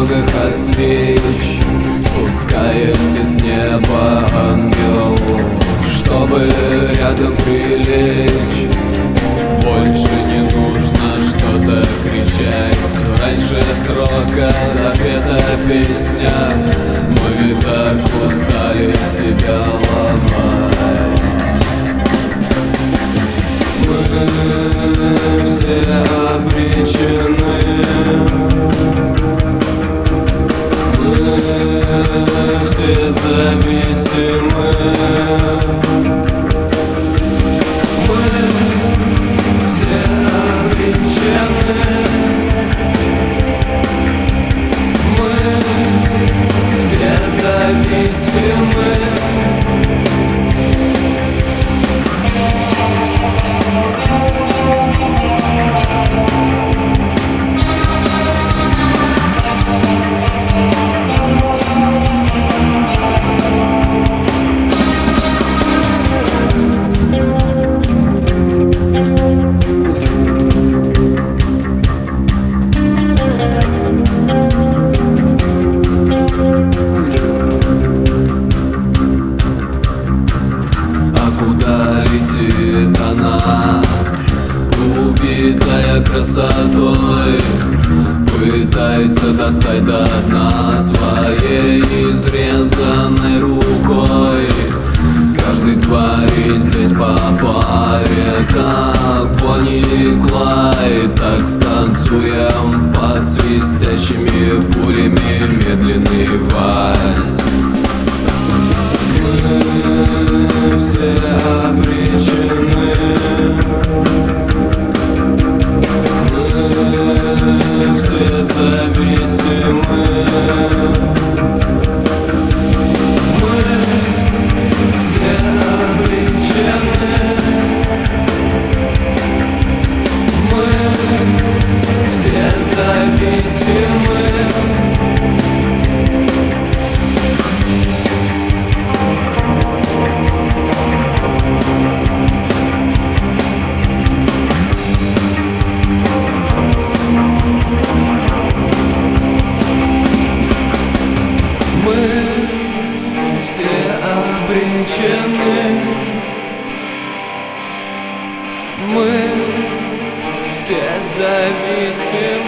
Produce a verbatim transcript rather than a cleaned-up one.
дорогах от свеч спускается с неба ангел, чтобы рядом прилечь. Больше не нужно что-то кричать, раньше срока допета песня. Мы так устали себя ломать. Мы все обречены, мы все зависимы. Она, убитая красотой, пытается достать до дна своей изрезанной рукой. Каждой твари здесь по паре, как Бонни и Клайд. Так станцуем под свистящими пулями медленный вальс. Мы все обречены, мы все зависимы. Мы все обречены, мы все зависимы. Мы все зависим.